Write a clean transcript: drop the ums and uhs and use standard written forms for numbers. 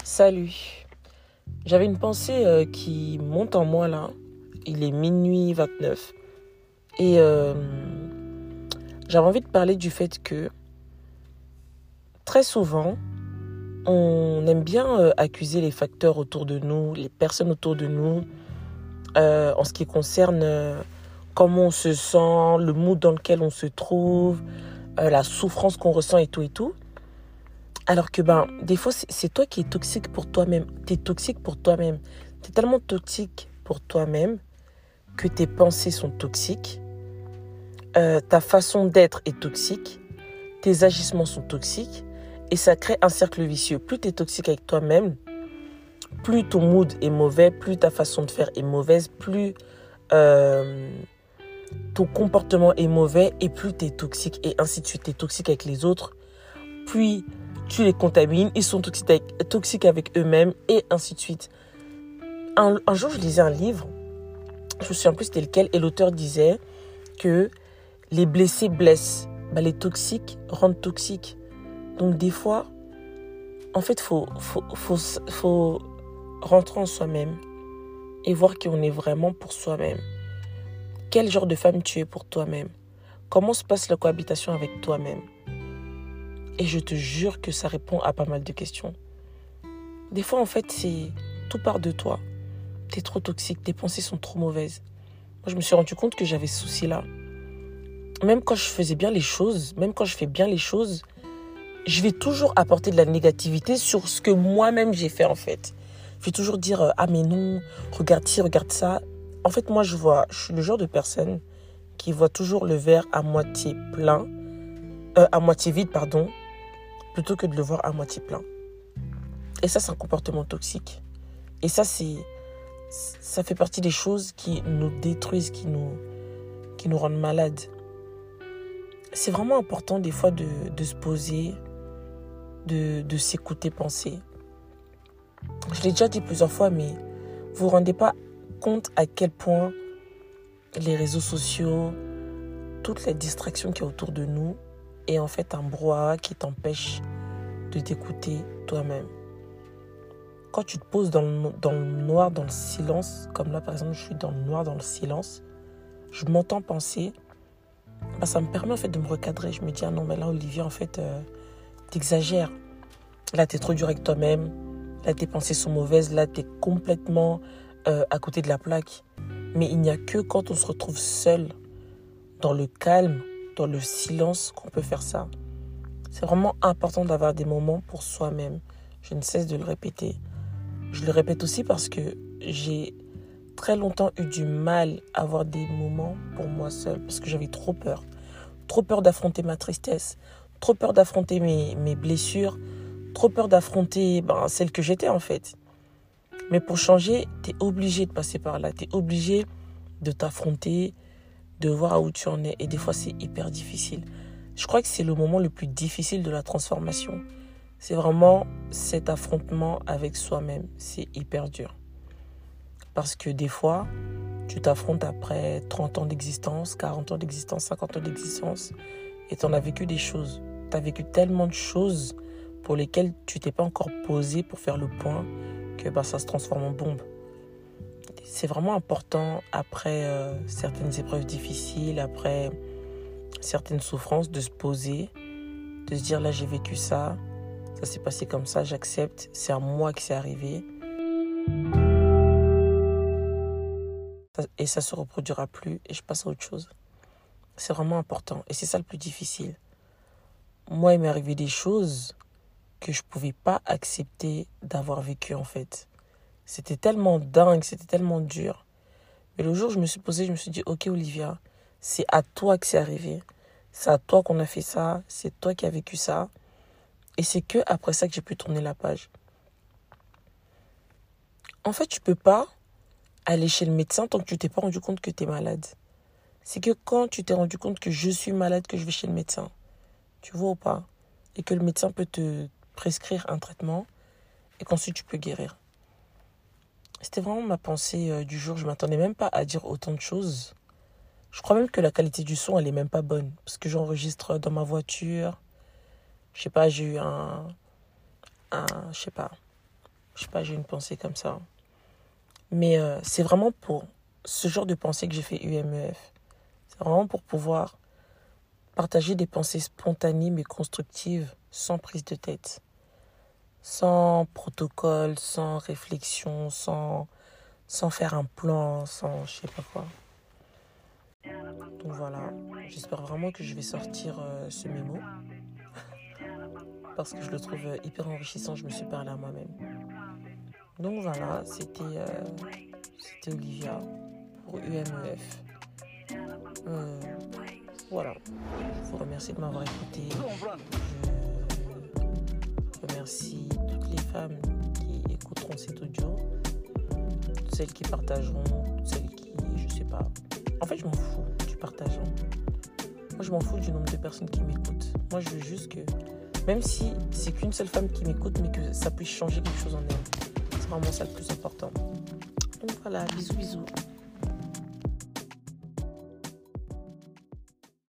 Salut. J'avais une pensée qui monte en moi là. Il est minuit 29. Et j'avais envie de parler du fait que très souvent, on aime bien accuser les facteurs autour de nous, les personnes autour de nous, en ce qui concerne comment on se sent, le mood dans lequel on se trouve, la souffrance qu'on ressent et tout et tout. Alors que des fois, c'est toi qui es toxique pour toi-même. Tu es toxique pour toi-même. Tu es tellement toxique pour toi-même que tes pensées sont toxiques. Ta façon d'être est toxique. Tes agissements sont toxiques. Et ça crée un cercle vicieux. Plus tu es toxique avec toi-même, plus ton mood est mauvais, plus ta façon de faire est mauvaise, plus ton comportement est mauvais et plus tu es toxique. Et ainsi de suite, tu es toxique avec les autres. Puis tu les contamines, ils sont toxiques avec eux-mêmes et ainsi de suite. Un jour, je lisais un livre, je me souviens plus c'était lequel, et l'auteur disait que les blessés blessent, les toxiques rendent toxiques. Donc des fois, en fait, faut rentrer en soi-même et voir qui on est vraiment pour soi-même. Quel genre de femme tu es pour toi-même? Comment se passe la cohabitation avec toi-même? Et je te jure que ça répond à pas mal de questions. Des fois, en fait, tout part de toi. T'es trop toxique, tes pensées sont trop mauvaises. Moi, je me suis rendu compte que j'avais ce souci-là. Même quand je faisais bien les choses, même quand je fais bien les choses, je vais toujours apporter de la négativité sur ce que moi-même j'ai fait, en fait. Je vais toujours dire « Ah, mais non, regarde ci, regarde ça ». En fait, moi, je suis le genre de personne qui voit toujours le verre à moitié plein, à moitié vide, pardon, plutôt que de le voir à moitié plein. Et ça, c'est un comportement toxique. Et ça fait partie des choses qui nous détruisent, qui nous rendent malades. C'est vraiment important des fois de se poser, de s'écouter penser. Je l'ai déjà dit plusieurs fois, mais vous vous rendez pas compte à quel point les réseaux sociaux, toutes les distractions qu'il y a autour de nous, est en fait un brouhaha qui t'empêche de t'écouter toi-même. Quand tu te poses dans le noir, dans le silence, comme là par exemple je suis dans le noir, dans le silence, je m'entends penser, ça me permet en fait de me recadrer. Je me dis, ah non, mais là Olivia, en fait, t'exagères. Là, t'es trop dur avec toi-même. Là, tes pensées sont mauvaises. Là, t'es complètement à côté de la plaque. Mais il n'y a que quand on se retrouve seul, dans le calme, dans le silence, qu'on peut faire ça. C'est vraiment important d'avoir des moments pour soi-même. Je ne cesse de le répéter. Je le répète aussi parce que j'ai très longtemps eu du mal à avoir des moments pour moi seule parce que j'avais trop peur. Trop peur d'affronter ma tristesse, trop peur d'affronter mes blessures, trop peur d'affronter celle que j'étais en fait. Mais pour changer, t'es obligé de passer par là. T'es obligé de t'affronter, de voir où tu en es. Et des fois, c'est hyper difficile. Je crois que c'est le moment le plus difficile de la transformation. C'est vraiment cet affrontement avec soi-même. C'est hyper dur. Parce que des fois, tu t'affrontes après 30 ans d'existence, 40 ans d'existence, 50 ans d'existence. Et tu en as vécu des choses. Tu as vécu tellement de choses pour lesquelles tu t'es pas encore posé pour faire le point que ça se transforme en bombe. C'est vraiment important après certaines épreuves difficiles, après certaines souffrances, de se poser, de se dire là j'ai vécu ça, ça s'est passé comme ça, j'accepte, c'est à moi que c'est arrivé. Et ça se reproduira plus et je passe à autre chose. C'est vraiment important et c'est ça le plus difficile. Moi, il m'est arrivé des choses que je pouvais pas accepter d'avoir vécu en fait. C'était tellement dingue, c'était tellement dur. Mais le jour où je me suis posée, je me suis dit, ok Olivia, c'est à toi que c'est arrivé. C'est à toi qu'on a fait ça, c'est toi qui as vécu ça. Et c'est que après ça que j'ai pu tourner la page. En fait, tu peux pas aller chez le médecin tant que tu t'es pas rendu compte que tu es malade. C'est que quand tu t'es rendu compte que je suis malade, que je vais chez le médecin. Tu vois ou pas? Et que le médecin peut te prescrire un traitement et qu'ensuite tu peux guérir. C'était vraiment ma pensée du jour. Je ne m'attendais même pas à dire autant de choses. Je crois même que la qualité du son, elle est même pas bonne. Parce que j'enregistre dans ma voiture. Je sais pas, j'ai eu je sais pas. Je sais pas, j'ai une pensée comme ça. Mais c'est vraiment pour ce genre de pensée que j'ai fait UMEF. C'est vraiment pour pouvoir partager des pensées spontanées mais constructives, sans prise de tête, sans protocole, sans réflexion, sans faire un plan, sans je sais pas quoi. Donc voilà, j'espère vraiment que je vais sortir ce mémo parce que je le trouve hyper enrichissant, je me suis parlé à moi-même. Donc voilà, c'était Olivia pour UMEF. Voilà, je vous remercie de m'avoir écouté. Je remercie toutes les femmes qui écouteront cet audio, toutes celles qui partageront, toutes celles qui, je sais pas. En fait, je m'en fous du partage. Moi, je m'en fous du nombre de personnes qui m'écoutent. Moi, je veux juste que, même si c'est qu'une seule femme qui m'écoute, mais que ça puisse changer quelque chose en elle. C'est vraiment ça le plus important. Donc voilà, bisous, bisous.